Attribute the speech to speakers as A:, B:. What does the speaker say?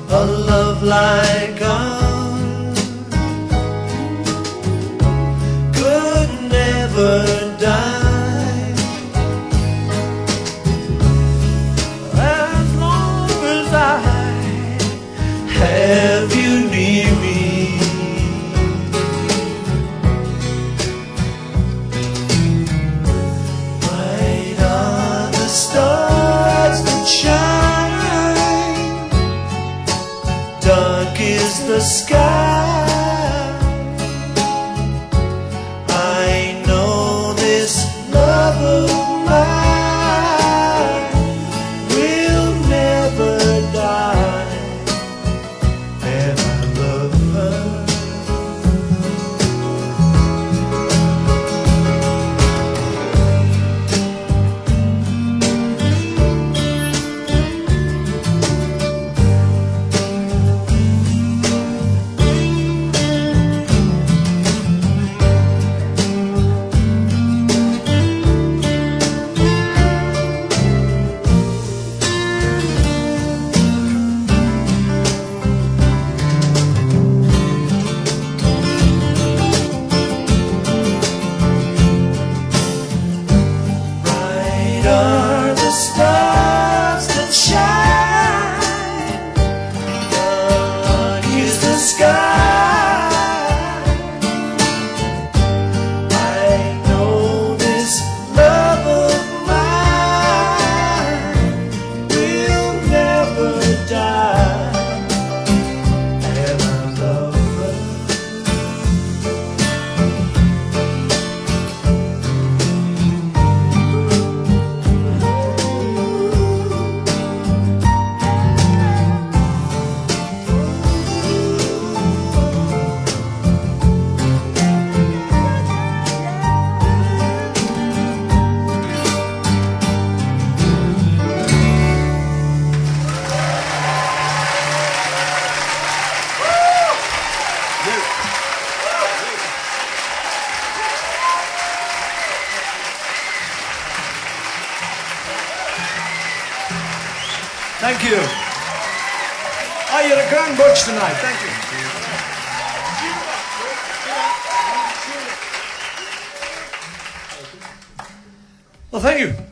A: a love like ours could never die. As long as I have you near me, bright are the stars that shine, dark is the sky. I know this love of mine will never die, and I love her. Are the stars that shine, dark is the sky. I know this love of mine will never die, and I love her. Thank you. Oh, you're a grand bunch tonight. Thank you. Well, thank you.